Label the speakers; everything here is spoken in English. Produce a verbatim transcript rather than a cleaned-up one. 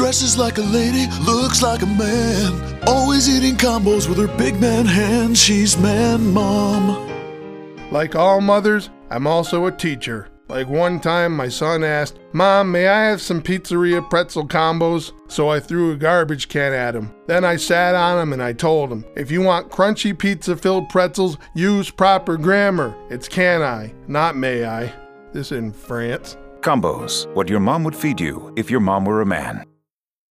Speaker 1: Dresses like a lady, looks like a man. Always eating combos with her big man hands. She's man mom.
Speaker 2: Like all mothers, I'm also a teacher. Like one time my son asked, "Mom, may I have some pizzeria pretzel combos?" So I threw a garbage can at him. Then I sat on him and I told him, if you want crunchy pizza-filled pretzels, use proper grammar. It's can I, not may I. This in France.
Speaker 3: Combos, what your mom would feed you if your mom were a man.